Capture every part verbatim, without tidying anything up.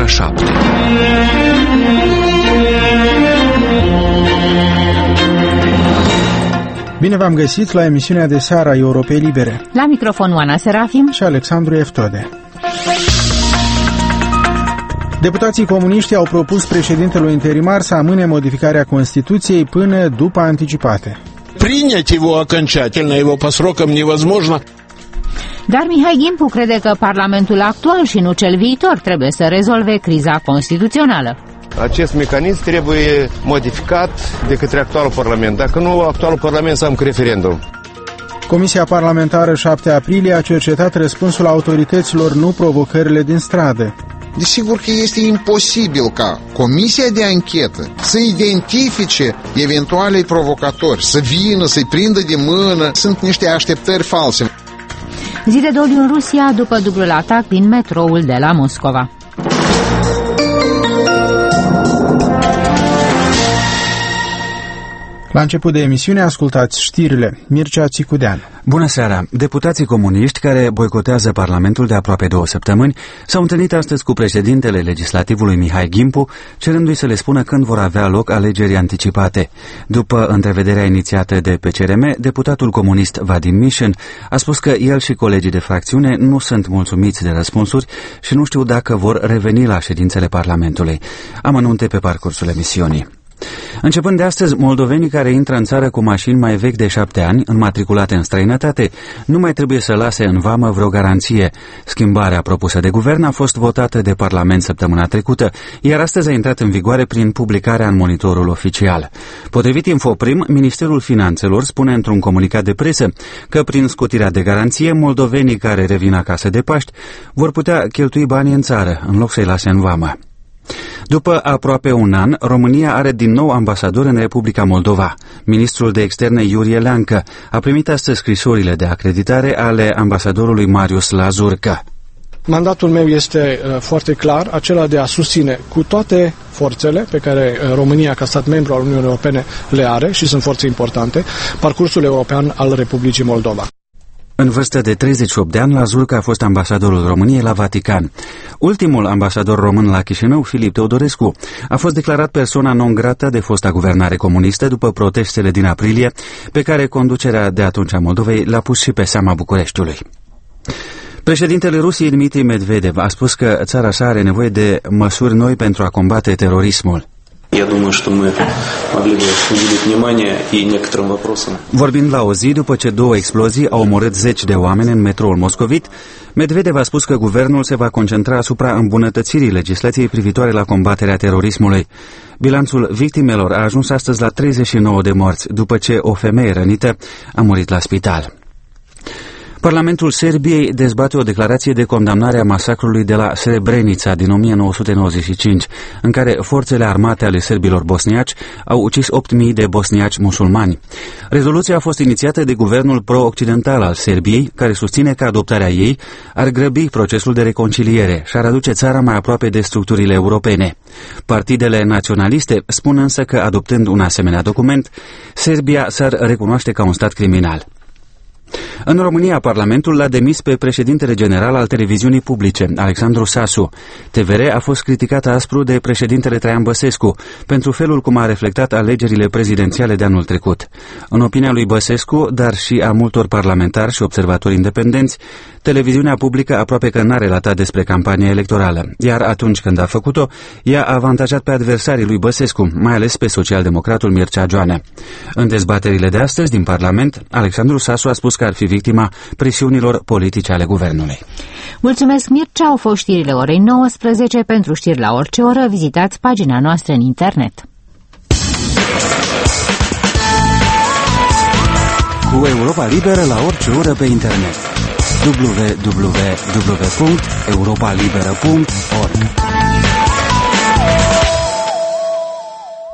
ora șapte. Bine v-am găsit la emisiunea de seară a Europei Libere. La microfon Oana Serafim și Alexandru Eftode. Deputații comuniști au propus președintelui interimar să amâne modificarea Constituției până după anticipate. Принять его окончательно, его по срокам невозможно. Dar Mihai Gimpu crede că Parlamentul actual și nu cel viitor trebuie să rezolve criza constituțională. Acest mecanism trebuie modificat de către actualul Parlament. Dacă nu, actualul Parlament să am cu referendum. Comisia parlamentară șapte aprilie a cercetat răspunsul autorităților, nu provocările din stradă. Desigur că este imposibil ca Comisia de Anchetă să identifice eventualei provocatori, să vină, să-i prindă de mână. Sunt niște așteptări false. Zi de doliu în Rusia după dublul atac din metroul de la Moscova. La început de emisiune ascultați știrile. Mircea Țicudean. Bună seara! Deputații comuniști care boicotează Parlamentul de aproape două săptămâni s-au întâlnit astăzi cu președintele legislativului Mihai Gimpu, cerându-i să le spună când vor avea loc alegeri anticipate. După întrevederea inițiată de P C R M, deputatul comunist Vadim Mișin a spus că el și colegii de fracțiune nu sunt mulțumiți de răspunsuri și nu știu dacă vor reveni la ședințele Parlamentului. Amănunte pe parcursul emisiunii. Începând de astăzi, moldovenii care intră în țară cu mașini mai vechi de șapte ani, înmatriculate în străinătate, nu mai trebuie să lase în vamă vreo garanție. Schimbarea propusă de guvern a fost votată de Parlament săptămâna trecută, iar astăzi a intrat în vigoare prin publicarea în monitorul oficial. Potrivit Infoprim, Ministerul Finanțelor spune într-un comunicat de presă că prin scutirea de garanție, moldovenii care revin acasă de Paști vor putea cheltui banii în țară, în loc să-i lase în vamă. După aproape un an, România are din nou ambasador în Republica Moldova. Ministrul de Externe Iurie Leancă a primit astăzi scrisorile de acreditare ale ambasadorului Marius Lazurcă. Mandatul meu este uh, foarte clar, acela de a susține cu toate forțele pe care uh, România, ca stat membru al Uniunii Europene, le are și sunt forțe importante, parcursul european al Republicii Moldova. În vârstă de treizeci și opt de ani, Lazurcă a fost ambasadorul României la Vatican. Ultimul ambasador român la Chișinău, Filip Teodorescu, a fost declarat persoana non grata de fosta guvernare comunistă după protestele din aprilie, pe care conducerea de atunci a Moldovei l-a pus și pe seama Bucureștiului. Președintele Rusiei, Dmitri Medvedev, a spus că țara sa are nevoie de măsuri noi pentru a combate terorismul. Vorbind la o zi după ce două explozii au omorât zeci de oameni în metroul moscovit, Medvedev a spus că guvernul se va concentra asupra îmbunătățirii legislației privitoare la combaterea terorismului. Bilanțul victimelor a ajuns astăzi la treizeci și nouă de morți, după ce o femeie rănită a murit la spital. Parlamentul Serbiei dezbate o declarație de condamnare a masacrului de la Srebrenica din o mie nouă sute nouăzeci și cinci, în care forțele armate ale sârbilor bosniaci au ucis opt mii de bosniaci musulmani. Rezoluția a fost inițiată de guvernul pro-occidental al Serbiei, care susține că adoptarea ei ar grăbi procesul de reconciliere și ar aduce țara mai aproape de structurile europene. Partidele naționaliste spun însă că, adoptând un asemenea document, Serbia s-ar recunoaște ca un stat criminal. În România, Parlamentul l-a demis pe președintele general al televiziunii publice, Alexandru Sasu. T V R a fost criticat aspru de președintele Traian Băsescu pentru felul cum a reflectat alegerile prezidențiale de anul trecut. În opinia lui Băsescu, dar și a multor parlamentari și observatori independenți, televiziunea publică aproape că n-a relatat despre campania electorală, iar atunci când a făcut-o, ea a avantajat pe adversarii lui Băsescu, mai ales pe socialdemocratul Mircea Joană. În dezbaterile de astăzi din Parlament, Alexandru Sasu a spus că ar fi victima presiunilor politice ale guvernului. Mulțumesc, Mircea. Au fost știrile orei nouăsprezece. Pentru știri la orice oră, vizitați pagina noastră în internet. Cu Europa Liberă la orice oră pe internet. w w w punct europa liberă punct org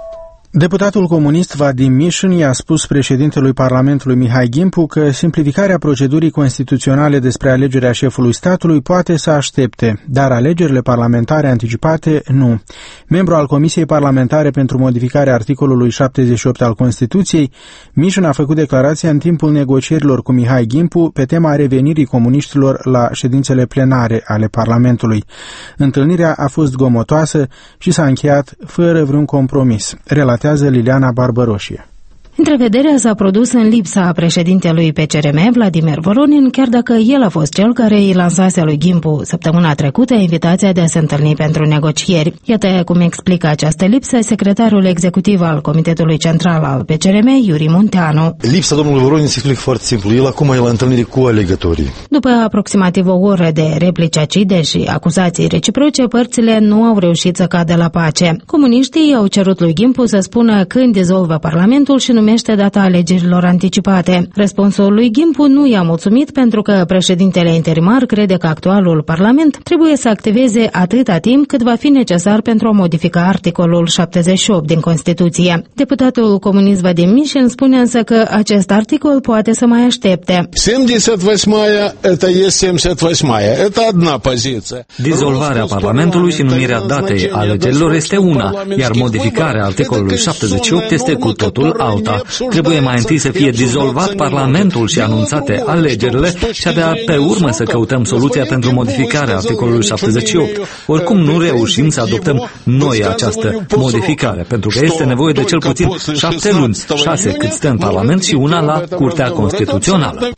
Deputatul comunist Vadim Mișin i-a spus președintelui Parlamentului Mihai Gimpu că simplificarea procedurii constituționale despre alegerea șefului statului poate să aștepte, dar alegerile parlamentare anticipate nu. Membru al Comisiei Parlamentare pentru modificarea articolului șaptezeci și opt al Constituției, Mișin a făcut declarația în timpul negocierilor cu Mihai Gimpu pe tema revenirii comuniștilor la ședințele plenare ale Parlamentului. Întâlnirea a fost gomotoasă și s-a încheiat fără vreun compromis, relatează Liliana Barbăroșie. Întrevederea s-a produs în lipsa președintelui P C R M, Vladimir Voronin, chiar dacă el a fost cel care îi lansase lui Gimpu săptămâna trecută invitația de a se întâlni pentru negocieri. Iată cum explică această lipsă secretarul executiv al Comitetului Central al P C R M, Iuri Munteanu. Lipsa domnului Voronin se explică foarte simplu. El acum e la întâlnire cu alegătorii. După aproximativ o oră de replici acide și acuzații reciproce, părțile nu au reușit să cadă la pace. Comuniștii au cerut lui Gimpu să spună când dizolvă Parlamentul și numește data alegerilor anticipate. Răspunsul lui Gimpu nu i-a mulțumit pentru că președintele interimar crede că actualul Parlament trebuie să activeze atâta timp cât va fi necesar pentru a modifica articolul șaptezeci și opt din Constituție. Deputatul comunist Vadim Mișin spune însă că acest articol poate să mai aștepte. șaptezeci și opt это есть șaptezeci și opt это одна poziție. Dizolvarea Parlamentului și numirea datei alegerilor este una, iar modificarea articolului șaptezeci și opt este cu totul alta. Trebuie mai întâi să fie dizolvat Parlamentul și anunțate alegerile și abia pe urmă să căutăm soluția pentru modificarea articolului șaptezeci și opt. Oricum nu reușim să adoptăm noi această modificare, pentru că este nevoie de cel puțin șapte luni, șase cât stă în Parlament și una la Curtea Constituțională.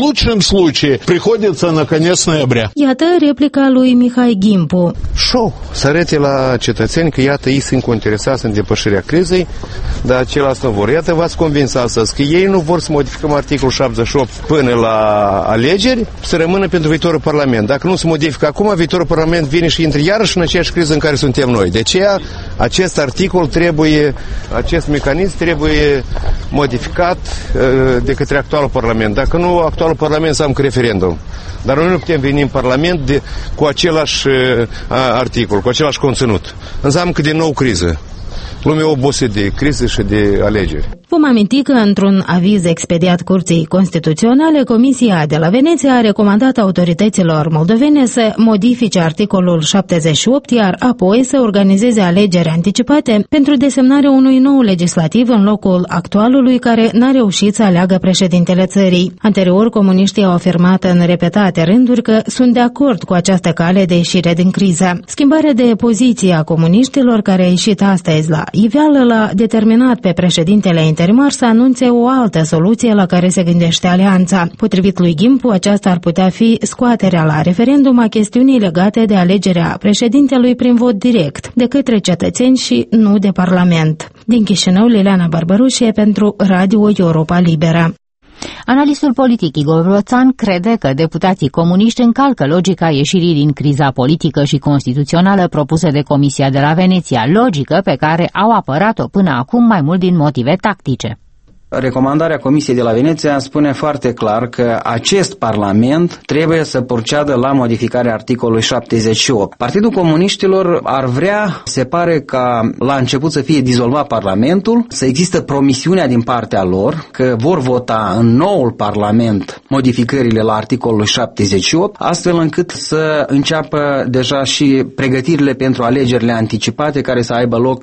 Iată replica lui Mihai Gimpu. Show! Să arăte la cetățeni că iată ei sunt interesați în depășirea crizei, dar ceilalți nu vor. Iată v-ați convins astăzi că ei nu vor să modificăm articolul șaptezeci și opt până la alegeri, să rămână pentru viitorul Parlament. Dacă nu se modifică acum, viitorul Parlament vine și intră iarăși în aceeași criză în care suntem noi. De aceea, acest articol trebuie, acest mecanism trebuie modificat uh, de către actualul Parlament. Dacă nu, actualul Parlament să am cu referendum. Dar noi nu putem veni în Parlament de, cu același uh, articol, cu același conținut. Înseamnă că din nou criză. Lumea obosit de criză și de alegeri. Vom aminti că într-un aviz expediat Curții Constituționale, Comisia de la Veneția a recomandat autorităților moldovene să modifice articolul șaptezeci și opt, iar apoi să organizeze alegeri anticipate pentru desemnarea unui nou legislativ în locul actualului care n-a reușit să aleagă președintele țării. Anterior, comuniștii au afirmat în repetate rânduri că sunt de acord cu această cale de ieșire din criză. Schimbarea de poziție a comuniștilor, care a ieșit astăzi la iveală, l-a determinat pe președintele interimar să anunțe o altă soluție la care se gândește alianța. Potrivit lui Gimpu, aceasta ar putea fi scoaterea la referendum a chestiunii legate de alegerea președintelui prin vot direct, de către cetățeni și nu de Parlament. Din Chișinău, Liliana Barbărușie pentru Radio Europa Liberă. Analistul politic Igor Roțan crede că deputații comuniști încalcă logica ieșirii din criza politică și constituțională propusă de Comisia de la Veneția, logică pe care au apărat-o până acum mai mult din motive tactice. Recomandarea Comisiei de la Veneția spune foarte clar că acest Parlament trebuie să proceadă la modificarea articolului șaptezeci și opt. Partidul Comuniștilor ar vrea, se pare, ca la început să fie dizolvat Parlamentul, să există promisiunea din partea lor că vor vota în noul Parlament modificările la articolul șaptezeci și opt, astfel încât să înceapă deja și pregătirile pentru alegerile anticipate care să aibă loc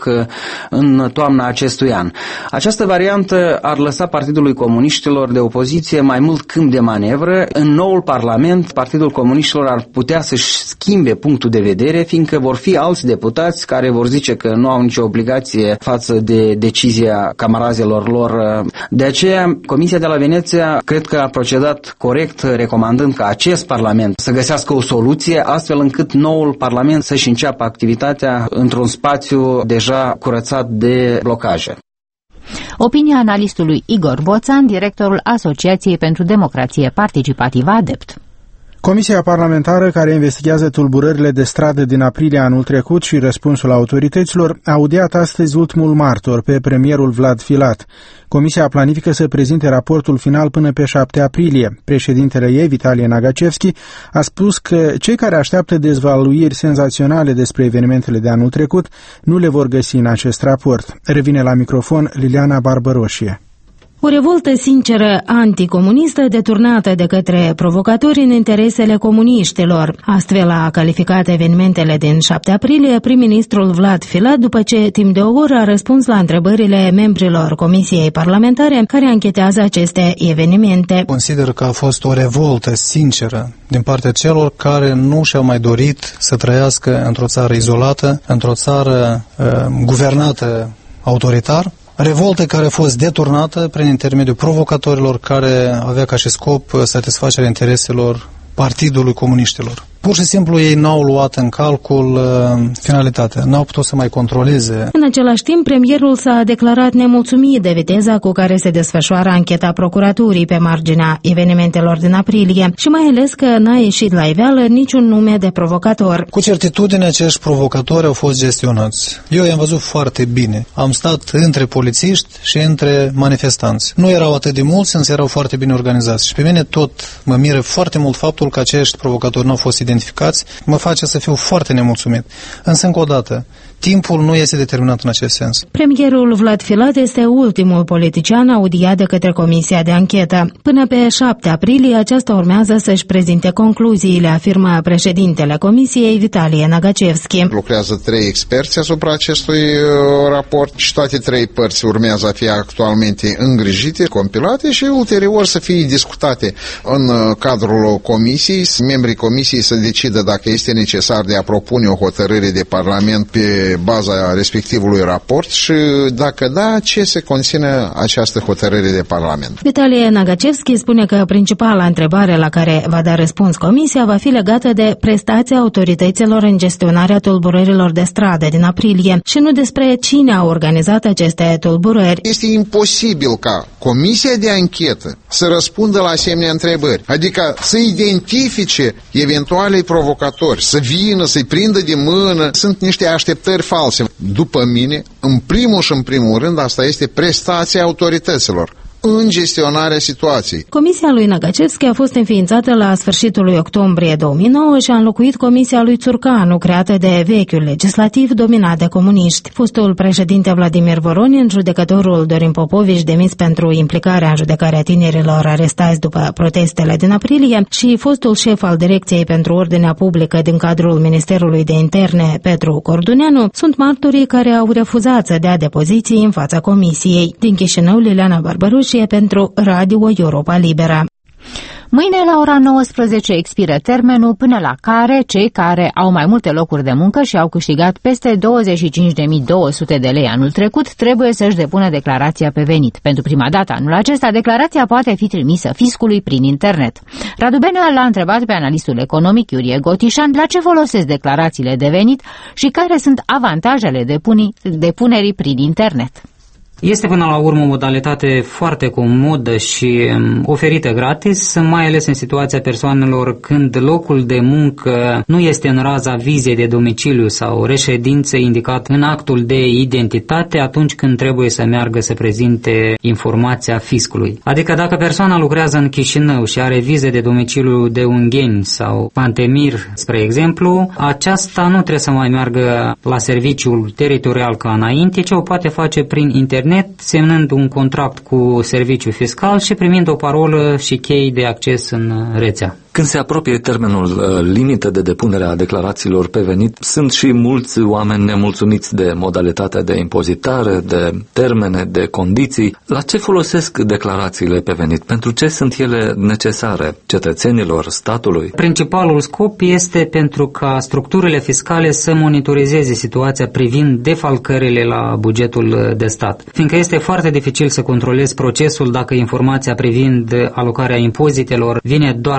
în toamna acestui an. Această variantă ar lăsa Partidului Comuniștilor de opoziție mai mult câmp de manevră. În noul Parlament, Partidul Comuniștilor ar putea să-și schimbe punctul de vedere, fiindcă vor fi alți deputați care vor zice că nu au nicio obligație față de decizia camarazilor lor. De aceea, Comisia de la Veneția cred că a procedat corect, recomandând ca acest Parlament să găsească o soluție, astfel încât noul Parlament să-și înceapă activitatea într-un spațiu deja curățat de blocaje. Opinia analistului Igor Boțan, directorul Asociației pentru Democrație Participativă ADEPT. Comisia parlamentară care investigează tulburările de stradă din aprilie anul trecut și răspunsul autorităților a audiat astăzi ultimul martor pe premierul Vlad Filat. Comisia planifică să prezinte raportul final până pe șapte aprilie. Președintele ei, Vitalie Nagacevski, a spus că cei care așteaptă dezvăluiri senzaționale despre evenimentele de anul trecut nu le vor găsi în acest raport. Revine la microfon Liliana Barbaroșie. O revoltă sinceră anticomunistă deturnată de către provocatori în interesele comuniștilor. Astfel a calificat evenimentele din șapte aprilie prim-ministrul Vlad Filat după ce timp de o oră a răspuns la întrebările membrilor Comisiei Parlamentare care anchetează aceste evenimente. Consider că a fost o revoltă sinceră din partea celor care nu și-au mai dorit să trăiască într-o țară izolată, într-o țară uh, guvernată autoritar. Revoltă care a fost deturnată prin intermediul provocatorilor care avea ca și scop satisfacerea intereselor Partidului Comuniștilor. Pur și simplu ei n-au luat în calcul uh, finalitatea, n-au putut să mai controleze. În același timp, premierul s-a declarat nemulțumit de viteza cu care se desfășoară ancheta procuraturii pe marginea evenimentelor din aprilie și mai ales că n-a ieșit la iveală niciun nume de provocator. Cu certitudine acești provocatori au fost gestionați. Eu i-am văzut foarte bine. Am stat între polițiști și între manifestanți. Nu erau atât de mulți, însă erau foarte bine organizați. Și pe mine tot mă miră foarte mult faptul că acești provocatori nu au fost identificați. Mă face să fiu foarte nemulțumit. Însă, încă o dată, timpul nu este determinat în acest sens. Premierul Vlad Filat este ultimul politician audiat de către Comisia de Anchetă. Până pe șapte aprilie, aceasta urmează să-și prezinte concluziile, afirmă președintele Comisiei, Vitalie Nagacevski. Lucrează trei experți asupra acestui raport și toate trei părți urmează a fi actualmente îngrijite, compilate și ulterior să fie discutate în cadrul Comisiei. Membrii Comisiei să decidă dacă este necesar de a propune o hotărâre de Parlament pe baza respectivului raport și dacă da, ce se conține această hotărâre de Parlament. Vitalie Nagacevski spune că principala întrebare la care va da răspuns Comisia va fi legată de prestația autorităților în gestionarea tulburărilor de stradă din aprilie și nu despre cine a organizat aceste tulburări. Este imposibil ca Comisia de Anchetă să răspundă la asemenea întrebări, adică să identifice eventualei provocatori, să vină, să-i prindă de mână. Sunt niște așteptări false. După mine, în primul și în primul rând, asta este prestația autorităților în gestionarea situației. Comisia lui Nagacevski a fost înființată la sfârșitul lui octombrie două mii nouă și a înlocuit Comisia lui Țurcanu, creată de vechiul legislativ dominat de comuniști. Fostul președinte Vladimir Voronin, judecătorul Dorin Popovici, demis pentru implicarea în judecarea tinerilor arestați după protestele din aprilie, și fostul șef al Direcției pentru Ordinea Publică din cadrul Ministerului de Interne, Petru Corduneanu, sunt martorii care au refuzat să dea depoziții în fața Comisiei. Din Chișinău, Liliana Barbaroșie pentru Radio Europa Liberă. Mâine la ora nouăsprezece expiră termenul până la care cei care au mai multe locuri de muncă și au câștigat peste douăzeci și cinci de mii două sute de lei anul trecut trebuie să-și depună declarația pe venit. Pentru prima dată anul acesta, declarația poate fi trimisă fiscului prin internet. Radu Benea l-a întrebat pe analistul economic Iurie Gotișan la ce folosesc declarațiile de venit și care sunt avantajele depuni, depunerii prin internet. Este până la urmă o modalitate foarte comodă și oferită gratis, mai ales în situația persoanelor când locul de muncă nu este în raza vizei de domiciliu sau reședință indicat în actul de identitate atunci când trebuie să meargă să prezinte informația fiscului. Adică dacă persoana lucrează în Chișinău și are vize de domiciliu de Ungheni sau Pantemir, spre exemplu, aceasta nu trebuie să mai meargă la serviciul teritorial ca înainte, ci o poate face prin internet, semnând un contract cu serviciul fiscal și primind o parolă și chei de acces în rețea. Când se apropie termenul limită de depunere a declarațiilor pe venit, sunt și mulți oameni nemulțumiți de modalitatea de impozitare, de termene, de condiții. La ce folosesc declarațiile pe venit? Pentru ce sunt ele necesare cetățenilor, statului? Principalul scop este pentru ca structurile fiscale să monitorizeze situația privind defalcările la bugetul de stat. Fiindcă este foarte dificil să controlezi procesul dacă informația privind alocarea impozitelor vine doar de la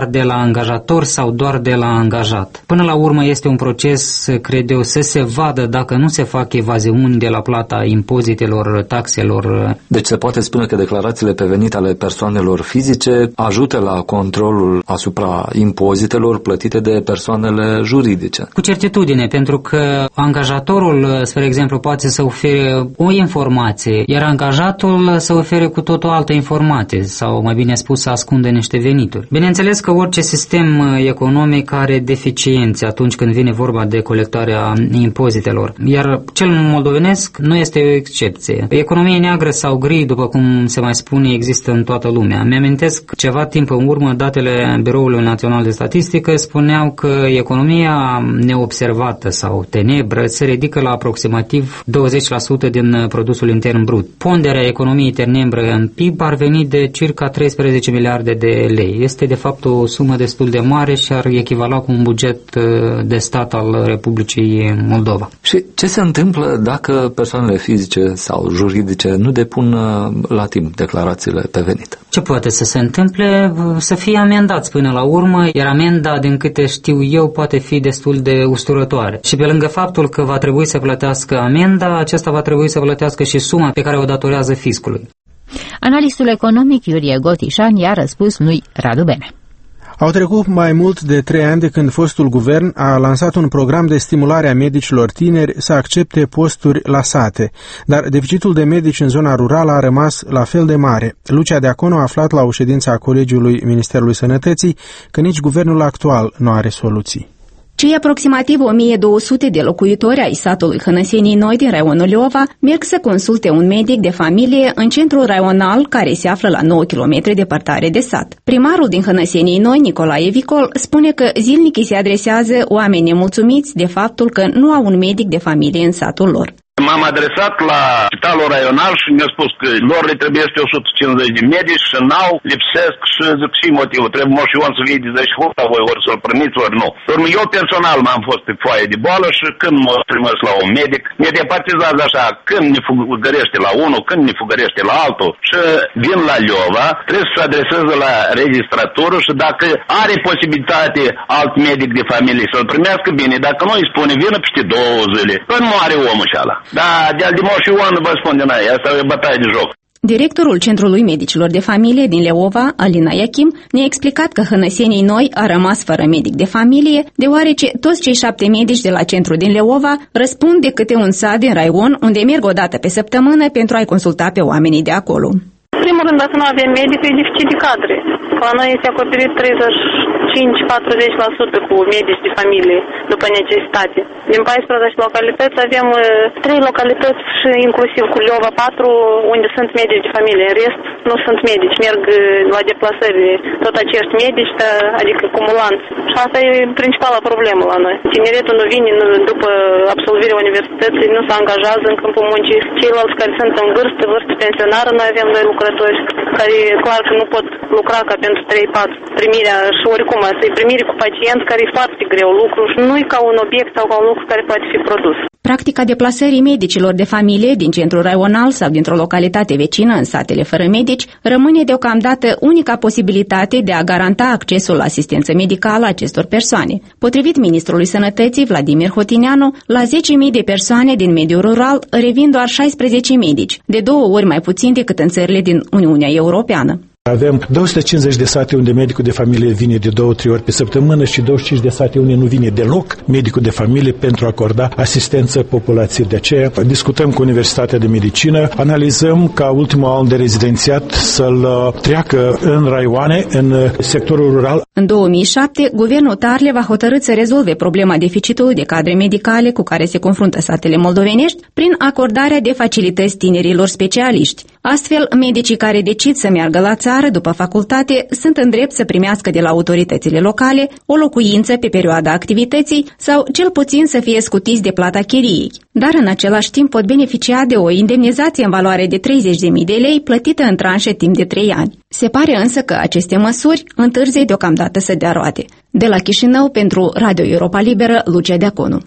angajator sau doar de la angajat. Până la urmă este un proces, cred eu, să se vadă dacă nu se fac evaziuni de la plata impozitelor, taxelor. Deci se poate spune că declarațiile pe venit ale persoanelor fizice ajută la controlul asupra impozitelor plătite de persoanele juridice. Cu certitudine, pentru că angajatorul, spre exemplu, poate să ofere o informație, iar angajatul să ofere cu tot o altă informație, sau mai bine spus să ascunde niște venituri. Bineînțeles că orice sistem economic are deficiențe atunci când vine vorba de colectarea impozitelor, iar cel moldovenesc nu este o excepție. Economie neagră sau gri, după cum se mai spune, există în toată lumea. Mi-amintesc ceva timp în urmă, datele Biroului Național de Statistică spuneau că economia neobservată sau tenebră se ridică la aproximativ douăzeci la sută din produsul intern brut. Ponderea economiei tenebră în P I B ar veni de circa treisprezece miliarde de lei. Este de fapt o sumă destul de mare și ar echivala cu un buget de stat al Republicii Moldova. Și ce se întâmplă dacă persoanele fizice sau juridice nu depun la timp declarațiile pe venit? Ce poate să se întâmple? Să fie amendați până la urmă, iar amenda, din câte știu eu, poate fi destul de usturătoare. Și pe lângă faptul că va trebui să plătească amenda, acesta va trebui să plătească și suma pe care o datorează fiscului. Analistul economic Iurie Gotișan i-a răspuns lui Radu Bene. Au trecut mai mult de trei ani de când fostul guvern a lansat un program de stimulare a medicilor tineri să accepte posturi la sate, dar deficitul de medici în zona rurală a rămas la fel de mare. Lucia Deaconu a aflat la o ședință a Colegiului Ministerului Sănătății că nici guvernul actual nu are soluții. Cei aproximativ o mie două sute de locuitori ai satului Hănăsenii Noi din raionul Leova merg să consulte un medic de familie în centrul raional care se află la nouă kilometri departare de sat. Primarul din Hănăsenii Noi, Nicolae Vicol, spune că zilnic îi se adresează oameni nemulțumiți de faptul că nu au un medic de familie în satul lor. M-am adresat la spitalul raional și mi-a spus că lor le trebuie o sută cincizeci de medici și n-au, lipsesc și zic și motivul. Trebuie Moș Ion să vii de zece hota voi, ori să-l primiți, ori nu. Urmă, eu personal m-am fost pe foaie de boală și când mă trimis la un medic, ne departizează așa, când ne fugărește la unul, când ne fugărește la altul și vin la Leova, trebuie să se adreseze la registratură și dacă are posibilitate alt medic de familie să-l primească bine, dacă nu îi spune, vină peste două zile, până nu are omul și ala. Da, de-al de Moș Ion vă spun din aia, asta e bătaie de joc. Directorul Centrului Medicilor de Familie din Leova, Alina Iachim, ne-a explicat că Hănăsenii Noi a rămas fără medic de familie, deoarece toți cei șapte medici de la centru din Leova răspund de câte un sat din raion, unde merg o dată pe săptămână pentru a-i consulta pe oamenii de acolo. În primul rând, dacă nu avem medic, e deficit de cadre. La noi este acoperit treizeci și cinci la patruzeci la sută cu medici de familie, după necesitate. Din paisprezece localități avem trei localități și inclusiv cu Leova patru, unde sunt medici de familie. În rest, nu sunt medici, merg la deplasări tot acești medici, adică cumulanți. Și asta e principala problemă la noi. Tineretul nu vine după absolvirea universității, nu se angajează în câmpul muncii. Ceilalți care sunt în vârstă, vârstă pensionară, noi avem doi lucrători care clar că nu pot lucra ca pentru trei patru. Primirea și oricum, asta e primire cu pacient care e foarte greu lucru și nu e ca un obiect sau ca un lucru care poate fi produs. Practica deplasării medicilor de familie din centrul raional sau dintr-o localitate vecină în satele fără medici rămâne deocamdată unica posibilitate de a garanta accesul la asistență medicală acestor persoane. Potrivit Ministrului Sănătății, Vladimir Hotineanu, la zece mii de persoane din mediul rural revin doar șaisprezece medici, de două ori mai puțin decât în țările din Uniunea Europeană. Avem două sute cincizeci de sate unde medicul de familie vine de două, trei ori pe săptămână și douăzeci și cinci de sate unde nu vine deloc medicul de familie pentru a acorda asistență populației. De aceea discutăm cu Universitatea de Medicină, analizăm ca ultimul an de rezidențiat să-l treacă în raioane, în sectorul rural. În două mii șapte, guvernul Tarlev a hotărât să rezolve problema deficitului de cadre medicale cu care se confruntă satele moldovenești prin acordarea de facilități tinerilor specialiști. Astfel, medicii care decid să meargă la țară după facultate sunt în drept să primească de la autoritățile locale o locuință pe perioada activității sau cel puțin să fie scutiți de plata chiriei. Dar în același timp pot beneficia de o indemnizație în valoare de treizeci de mii de lei plătită în tranșe timp de trei ani. Se pare însă că aceste măsuri întârzie deocamdată să dea roade. De la Chișinău, pentru Radio Europa Liberă, Lucia Deaconu.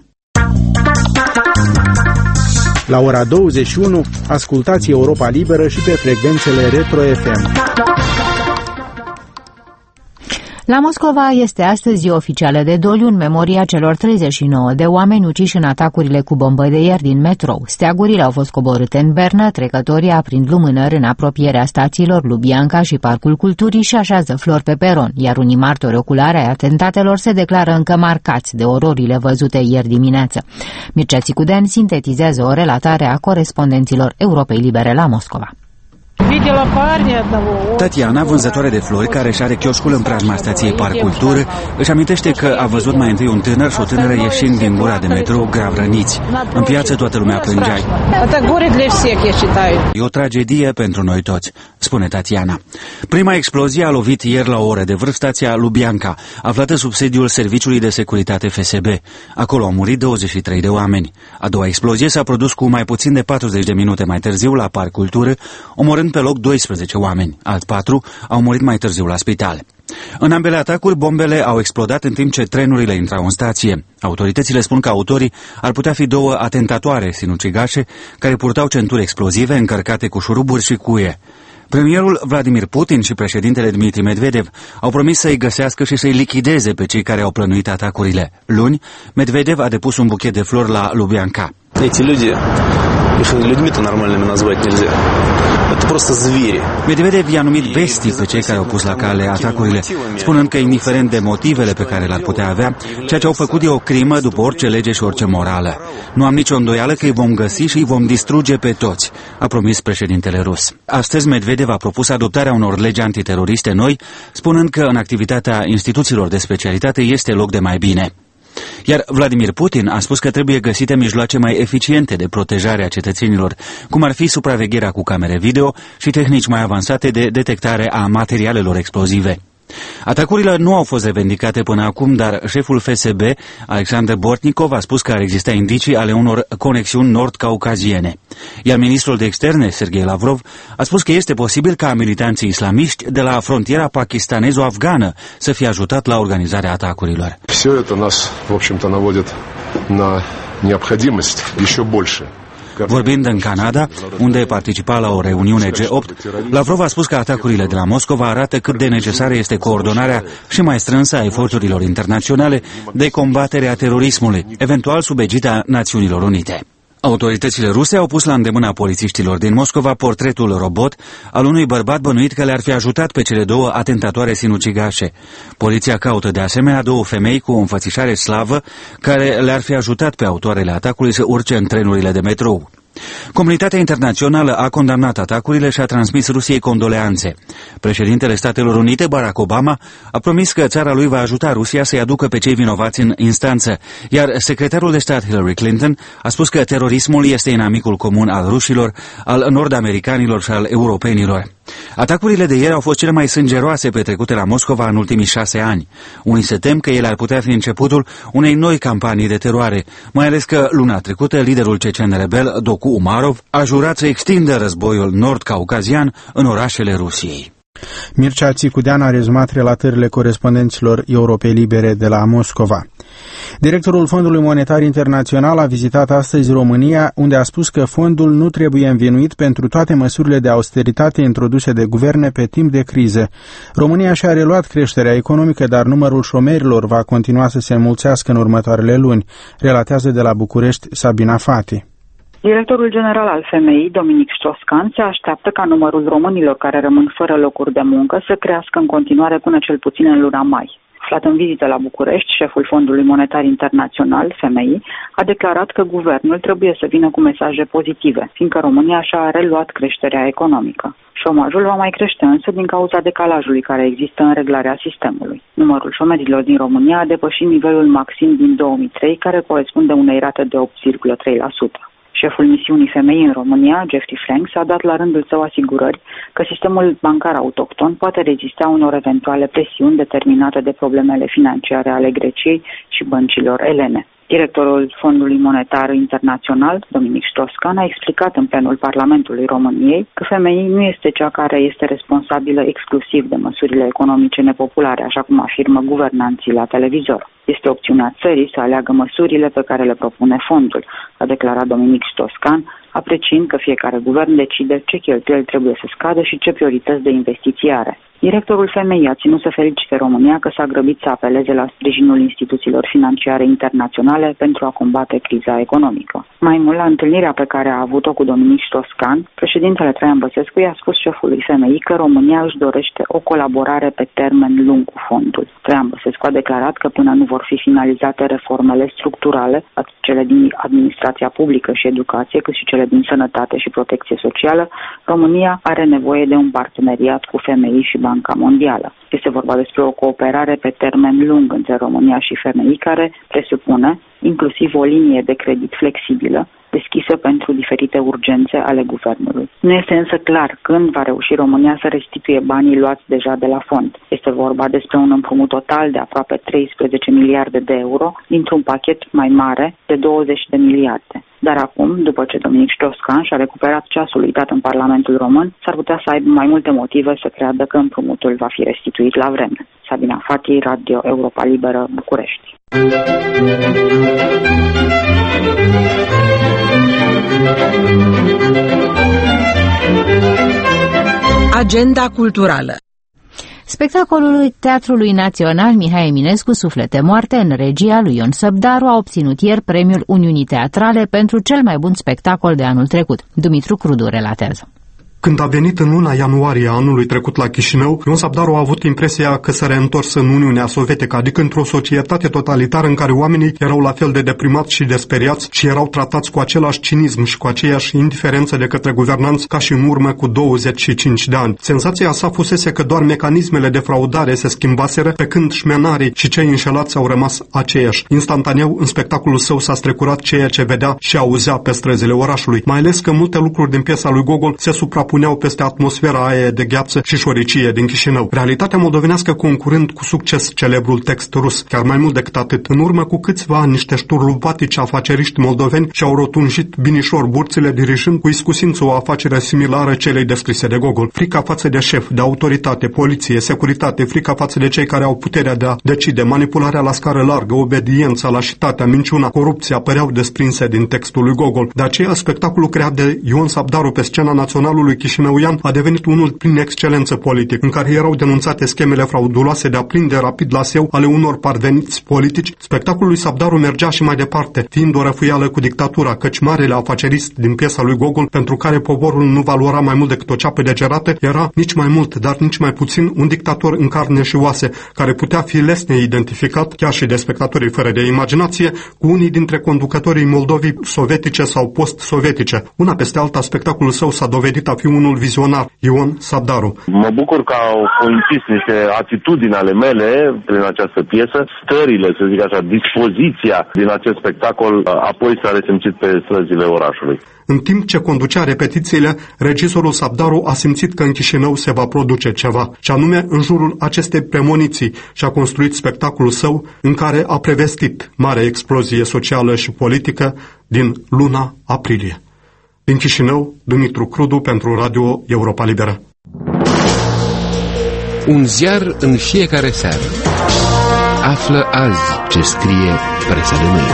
La ora douăzeci și unu, ascultați Europa Liberă și pe frecvențele Retro F M. La Moscova este astăzi zi oficială de doliu în memoria celor treizeci și nouă de oameni uciși în atacurile cu bombă de ieri din metrou. Steagurile au fost coborâte în Bernă, trecătorii aprind lumânări în apropierea stațiilor Lubianca și Parcul Culturii și așează flori pe peron, iar unii martori oculari ai atentatelor se declară încă marcați de ororile văzute ieri dimineață. Mircea Țicudean sintetizează o relatare a corespondenților Europei Libere la Moscova. Tatiana, vânzătoare de flori care își are chioșcul în preajma stației Parc Cultură, își amintește că a văzut mai întâi un tânăr și o tânără ieșind din gura de metrou grav răniți. În piață toată lumea plângea. E o tragedie pentru noi toți, spune Tatiana. Prima explozie a lovit ieri la o oră de vârf stația Lubianca, aflată sub sediul Serviciului de Securitate F S B. Acolo au murit douăzeci și trei de oameni. A doua explozie s-a produs cu mai puțin de patruzeci de minute mai târziu la Parc Cultură, omorând pe loc doisprezece oameni. Alți patru au murit mai târziu la spital. În ambele atacuri, bombele au explodat în timp ce trenurile intrau în stație. Autoritățile spun că autorii ar putea fi două atentatoare sinucigașe care purtau centuri explozive încărcate cu șuruburi și cuie. Premierul Vladimir Putin și președintele Dmitri Medvedev au promis să-i găsească și să-i lichideze pe cei care au plănuit atacurile. Luni, Medvedev a depus un buchet de flori la Lubianca. Эти люди, их людьми-то нормальными назвать нельзя. Это просто звери. Medvedev i-a numit bestii pe cei care au pus la cale atacurile, spunând că, indiferent de motivele pe care le-ar putea avea, ceea ce au făcut e o crimă după orice lege și orice morală. Nu am nicio îndoială că îi vom găsi și îi vom distruge pe toți, a promis președintele rus. Astăzi, Medvedev a propus adoptarea unor legi antiteroriste noi, spunând că în activitatea instituțiilor de specialitate este loc de mai bine. Iar Vladimir Putin a spus că trebuie găsite mijloace mai eficiente de protejare a cetățenilor, cum ar fi supravegherea cu camere video și tehnici mai avansate de detectare a materialelor explozive. Atacurile nu au fost revendicate până acum, dar șeful F S B, Alexander Bortnikov, a spus că ar exista indicii ale unor conexiuni nord-caucaziene. Iar ministrul de externe, Sergei Lavrov, a spus că este posibil ca militanții islamiști de la frontiera pakistanezo-afgană să fie ajutat la organizarea atacurilor. Все это нас, в общем-то, наводит на необходимость еще больше. Vorbind în Canada, unde participa la o reuniune G opt, Lavrov a spus că atacurile de la Moscova arată cât de necesară este coordonarea și mai strânsă a eforturilor internaționale de combatere a terorismului, eventual sub egida Națiunilor Unite. Autoritățile ruse au pus la îndemâna polițiștilor din Moscova portretul robot al unui bărbat bănuit că le-ar fi ajutat pe cele două atentatoare sinucigașe. Poliția caută de asemenea două femei cu o înfățișare slavă care le-ar fi ajutat pe autoarele atacului să urce în trenurile de metrou. Comunitatea internațională a condamnat atacurile și a transmis Rusiei condoleanțe. Președintele Statelor Unite, Barack Obama, a promis că țara lui va ajuta Rusia să-i aducă pe cei vinovați în instanță, iar secretarul de stat Hillary Clinton a spus că terorismul este inamicul comun al rușilor, al nord-americanilor și al europenilor. Atacurile de ieri au fost cele mai sângeroase petrecute la Moscova în ultimii șase ani. Unii se tem că ele ar putea fi începutul unei noi campanii de teroare, mai ales că luna trecută liderul cecen rebel Doku Umarov a jurat să extindă războiul nord-caucazian în orașele Rusiei. Mircea Țicudean a rezumat relatările corespondenților Europei Libere de la Moscova. Directorul Fondului Monetar Internațional a vizitat astăzi România, unde a spus că fondul nu trebuie învinuit pentru toate măsurile de austeritate introduse de guverne pe timp de criză. România și-a reluat creșterea economică, dar numărul șomerilor va continua să se înmulțească în următoarele luni, relatează de la București Sabina Fati. Directorul general al F M I, Dominic Strauss-Kahn, se așteaptă ca numărul românilor care rămân fără locuri de muncă să crească în continuare până cel puțin în luna mai. Aflat în vizită la București, șeful Fondului Monetar Internațional, F M I, a declarat că guvernul trebuie să vină cu mesaje pozitive, fiindcă România și-a reluat creșterea economică. Șomajul va mai crește însă din cauza decalajului care există în reglarea sistemului. Numărul șomerilor din România a depășit nivelul maxim din două mii trei, care corespunde unei rate de opt virgulă trei la sută. Șeful misiunii femei în România, Jeffrey Franks, a dat la rândul său asigurări că sistemul bancar autohton poate rezista unor eventuale presiuni determinate de problemele financiare ale Greciei și băncilor elene. Directorul Fondului Monetar Internațional, Dominic Strauss-Kahn, a explicat în plenul Parlamentului României că F M I nu este cea care este responsabilă exclusiv de măsurile economice nepopulare, așa cum afirmă guvernanții la televizor. Este opțiunea țării să aleagă măsurile pe care le propune fondul, a declarat Dominic Strauss-Kahn, apreciind că fiecare guvern decide ce cheltuieli trebuie să scadă și ce priorități de investiții are. Directorul F M I a ținut să felicite România că s-a grăbit să apeleze la sprijinul instituțiilor financiare internaționale pentru a combate criza economică. Mai mult, la întâlnirea pe care a avut-o cu Dominic Strauss-Kahn, președintele Traian Băsescu i-a spus șefului F M I că România își dorește o colaborare pe termen lung cu fondul. Traian Băsescu a declarat că până nu vor fi finalizate reformele structurale, atât cele din administrația publică și educație, cât și cele din sănătate și protecție socială, România are nevoie de un parteneriat cu F M I și Banca Mondială. Este vorba despre o cooperare pe termen lung între România și F M I, care presupune inclusiv o linie de credit flexibilă, deschisă pentru diferite urgențe ale guvernului. Nu este însă clar când va reuși România să restituie banii luați deja de la fond. Este vorba despre un împrumut total de aproape treisprezece miliarde de euro dintr-un pachet mai mare de douăzeci de miliarde. Dar acum, după ce Dominic Strauss-Kahn și-a recuperat ceasul uitat în Parlamentul Român, s-ar putea să aibă mai multe motive să creadă că împrumutul va fi restituit la vreme. Sabina Fati, Radio Europa Liberă, București. Agenda culturală. Spectacolul Teatrului Național Mihai Eminescu, Suflete moarte, în regia lui Ion Săbdaru, a obținut ieri premiul Uniunii Teatrale pentru cel mai bun spectacol de anul trecut. Dumitru Crudu relatează. Când a venit în luna ianuarie anului trecut la Chișinău, Ion Săbdaru a avut impresia că s-a reîntors în Uniunea Sovietică, adică într-o societate totalitară în care oamenii erau la fel de deprimați și de speriați și erau tratați cu același cinism și cu aceeași indiferență de către guvernanți ca și în urmă cu douăzeci și cinci de ani. Senzația sa fusese că doar mecanismele de fraudare se schimbaseră, pe când șmenarii și cei înșelați au rămas aceiași. Instantaneu, în spectacolul său s-a strecurat ceea ce vedea și auzea pe străzile orașului, mai ales că multe lucruri din piesa lui Gogol se suprapuneau peste atmosfera aia de gheață și șoricie din Chișinău. Realitatea moldovenească concurând cu succes celebrul text rus. Chiar mai mult decât atât, în urmă cu câțiva ani, niște șturluvatici afaceriști moldoveni și-au rotunjit binișor burțile, dirijând cu iscusință o afacere similară celei descrise de Gogol. Frica față de șef, de autoritate, poliție, securitate, frica față de cei care au puterea de a decide, manipularea la scară largă, obediența, lașitatea, minciuna, corupția păreau desprinse din textul lui Gogol. De aceea, spectacolul creat de Ion Săbdaru pe scena naționalului chișinăuian a devenit unul prin excelență politic, în care erau denunțate schemele frauduloase de a prinde rapid la seu ale unor parveniți politici. Spectacolul lui Săbdaru mergea și mai departe, fiind o răfuială cu dictatura, căci marele afacerist din piesa lui Gogol, pentru care poporul nu valora mai mult decât o ceapă de cerată, era nici mai mult, dar nici mai puțin un dictator în carne și oase, care putea fi lesne identificat, chiar și de spectatorii fără de imaginație, cu unii dintre conducătorii Moldovii sovietice sau post-sovietice. Una peste alta, spectacolul său s-a dovedit a fi unul vizionar, Ion Săbdaru. Mă bucur că au coincis niște atitudini ale mele prin această piesă, stările, să zic așa, dispoziția din acest spectacol apoi s-a resimțit pe străzile orașului. În timp ce conducea repetițiile, regizorul Săbdaru a simțit că în Chișinău se va produce ceva, și anume în jurul acestei premoniții, și a construit spectacolul său în care a prevestit mare explozie socială și politică din luna aprilie. Din Chișinău, Dumitru Crudu pentru Radio Europa Liberă. Un ziar în fiecare seară. Află azi ce scrie presa de mâine.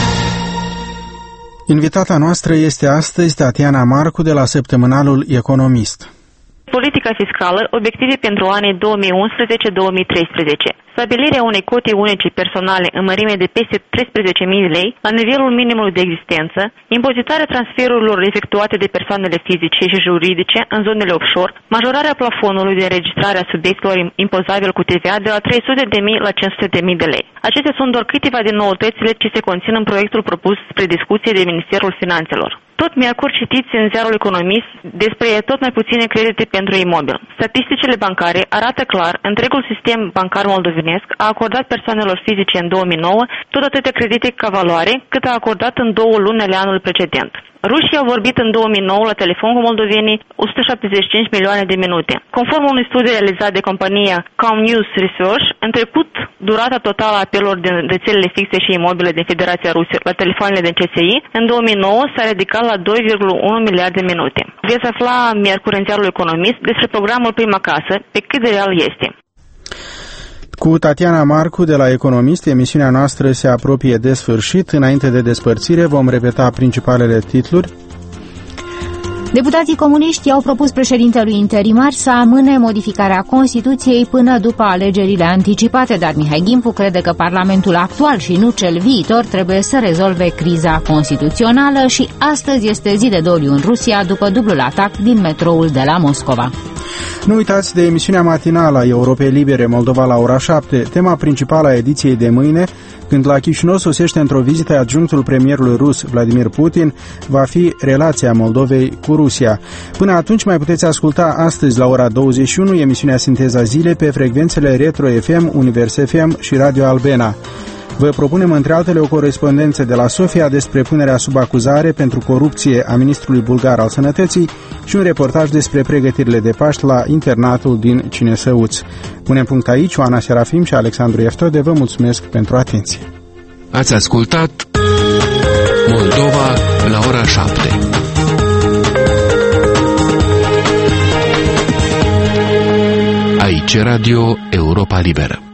Invitata noastră este astăzi Tatiana Marcu de la săptămânalul Economist. Politica fiscală, obiective pentru anii două mii unsprezece două mii treisprezece. Stabilirea unei cote unice personale în mărime de peste treisprezece mii de lei la nivelul minimului de existență, impozitarea transferurilor efectuate de persoanele fizice și juridice în zonele offshore, majorarea plafonului de înregistrare a subiectelor impozabile cu T V A de la trei sute de mii la cinci sute de mii de lei. Acestea sunt doar câteva din noutățile ce se conțin în proiectul propus spre discuție de Ministerul Finanțelor. Tot miercuri citiți în ziarul Economist despre tot mai puține credite pentru imobil. Statisticile bancare arată clar, întregul sistem bancar moldovenesc a acordat persoanelor fizice în două mii nouă tot atâtea credite ca valoare cât a acordat în două luni ale anului precedent. Rușii au vorbit în două mii nouă la telefon cu moldovenii o sută șaptezeci și cinci milioane de minute. Conform unui studiu realizat de compania Comnews Research, în trecut, durata totală a apelurilor din rețelele fixe și imobile din Federația Rusă la telefoanele din C S I în două mii nouă s-a ridicat la doi virgulă unu miliarde de minute. Veți afla miercuri în ziarul Economist despre programul Prima Casă, pe cât de real este. Cu Tatiana Marcu de la Economist, emisiunea noastră se apropie de sfârșit. Înainte de despărțire vom repeta principalele titluri. Deputații comuniști i-au propus președintelui interimar să amâne modificarea Constituției până după alegerile anticipate, dar Mihai Gimpu crede că Parlamentul actual și nu cel viitor trebuie să rezolve criza constituțională și astăzi este zi de doliu în Rusia după dublul atac din metroul de la Moscova. Nu uitați de emisiunea matinală a Europei Libere Moldova la ora șapte, tema principală a ediției de mâine, când la Chișinău sosește într-o vizită adjunctul premierului rus Vladimir Putin, va fi relația Moldovei cu Rusia. Până atunci mai puteți asculta astăzi la ora douăzeci și unu emisiunea Sinteza Zilei pe frecvențele Retro F M, Univers F M și Radio Albena. Vă propunem între altele o corespondență de la Sofia despre punerea sub acuzare pentru corupție a ministrului bulgar al sănătății și un reportaj despre pregătirile de Paști la internatul din Cinesăuți. Punem punct aici, Oana Serafim și Alexandru Eftode, vă mulțumesc pentru atenție. Ați ascultat Moldova la ora șapte. Aici Radio Europa Liberă.